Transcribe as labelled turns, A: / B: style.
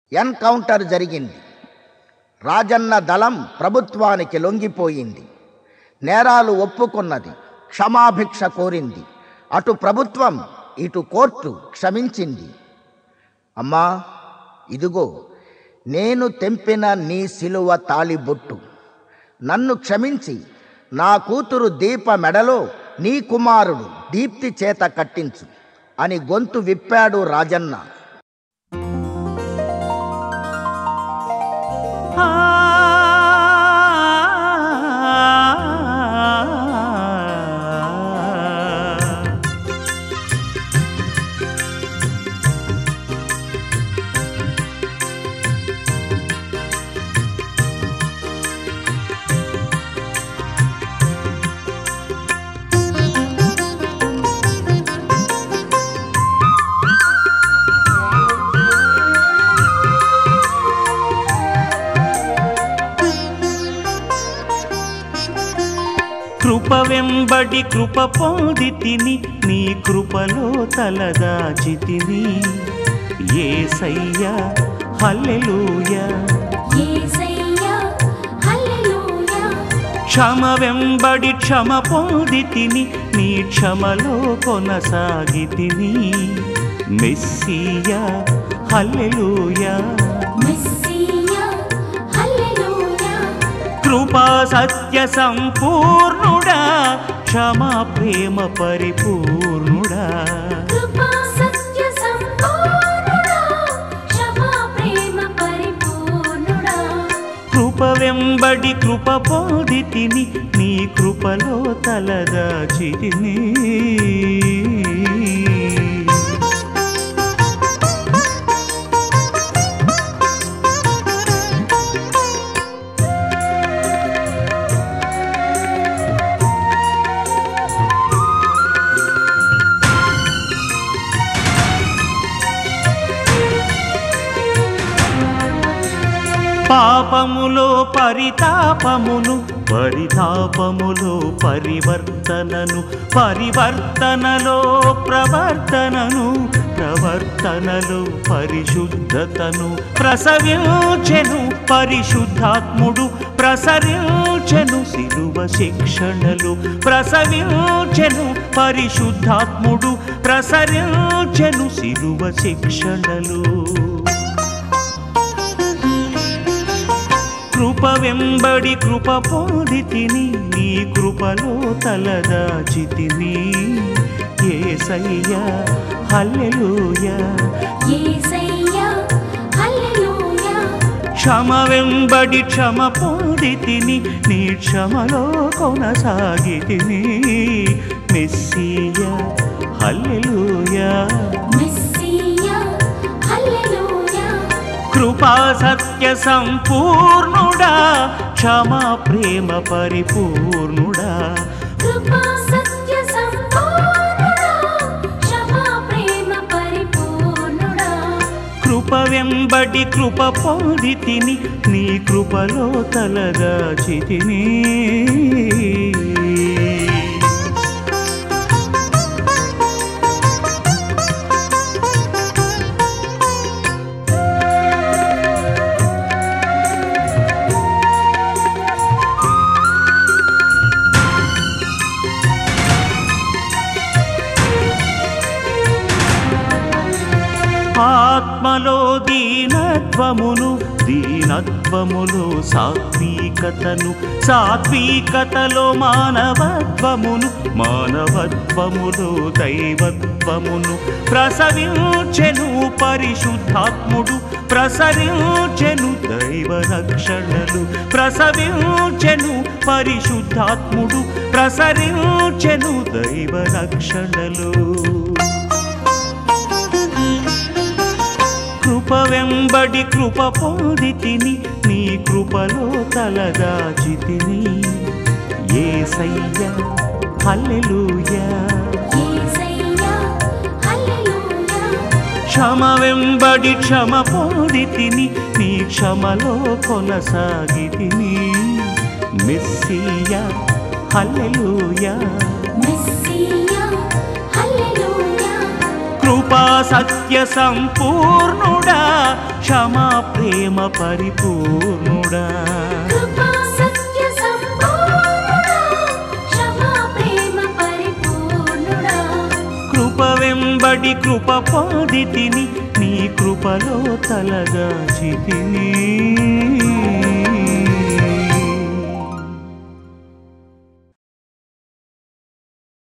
A: Encounter జరిగింది. రాజన్న దళం ప్రభుత్వానికి లొంగిపోయింది. నేరాలు ఒప్పుకున్నది, క్షమాభిక్ష కోరింది. అటు ప్రభుత్వం, ఇటు కోర్టు క్షమించింది. అమ్మా, ఇదిగో నేను తెంపిన నీ సిలువ తాళిబొట్టు. నన్ను క్షమించి నా కూతురు దీప మెడలో నీ కుమారుడు దీప్తి చేత కట్టించు అని గొంతు విప్పాడు రాజన్న.
B: కృప వెంబడి కృప పొందితిని, నీ కృపలో తలదాచితిని. యేసయ్యా హల్లెలూయా,
C: యేసయ్యా హల్లెలూయా.
B: క్షమ వెంబడి క్షమ పొందితిని, నీ క్షమలో కొనసాగితిని. మెస్సియా హల్లెలూయా,
C: మెస్సియా హల్లెలూయా.
B: కృపా సత్య సంపూర్ణుడా, క్షమా ప్రేమ పరిపూర్ణుడా.
C: కృపా సత్య సంపూర్ణుడా, క్షమా ప్రేమ పరిపూర్ణుడా.
B: కృప వెంబడి కృప పొందితిని, నీ కృపలో తలదాచితిని. పాపములో పరితాపమును, పరితాపములో పరివర్తనను, పరివర్తనలో ప్రవర్తనను, ప్రవర్తనలో పరిశుద్ధతను ప్రసవించెను పరిశుద్ధాత్ముడు. ప్రసరించెను సిలువ శిక్షణలు, ప్రసవించెను పరిశుద్ధాత్ముడు. ప్రసరించెను సిలువ శిక్షణలు. కృప వెంబడి కృప పొందితిని, నీ కృపలో తలదాచితిని. యేసయ్యా హల్లెలూయా,
C: యేసయ్యా హల్లెలూయా.
B: క్షమ వెంబడి క్షమ పొందితిని, నీ క్షమలో కొనసాగితిని. మెస్సియా హల్లెలూయా,
C: మెస్సియా హల్లెలూయా.
B: కృపా సత్య సంపూర్ణుడా, క్షమా ప్రేమ పరిపూర్ణుడా.
C: కృపా సత్య సంపూర్ణుడా, క్షమా ప్రేమ పరిపూర్ణుడా.
B: కృప వెంబడి కృప పొందితిని, నీ కృపలో తలదాచితిని. ఆత్మలో దీనత్వమును, దీనత్వములో సాత్వికతను, సాత్వికతలో మానవత్వమును, మానవత్వములో దైవత్వమును ప్రసవించెను పరిశుద్ధాత్ముడు. ప్రసరించెను దైవ రక్షణలు, ప్రసవించెను పరిశుద్ధాత్ముడు. ప్రసరించెను దైవ రక్షణలు. కృప వెంబడి కృప పొందితిని, నీ కృపలో తలదాచితిని. యేసయ్యా హల్లెలూయా,
C: యేసయ్యా హల్లెలూయా.
B: క్షమ వెంబడి క్షమ పొందితిని, నీ క్షమలో కొనసాగితిని. మెస్సియా హల్లెలూయా,
C: మెస్సియా హల్లెలూయా.
B: కృప కృపా సత్య సంపూర్ణుడా క్షమా ప్రేమ పరిపూర్ణుడా
C: కృపా సత్య సంపూర్ణుడా క్షమా ప్రేమ పరిపూర్ణుడా
B: కృప వెంబడి కృప పొందితిని నీ కృపలో తలదాచితిని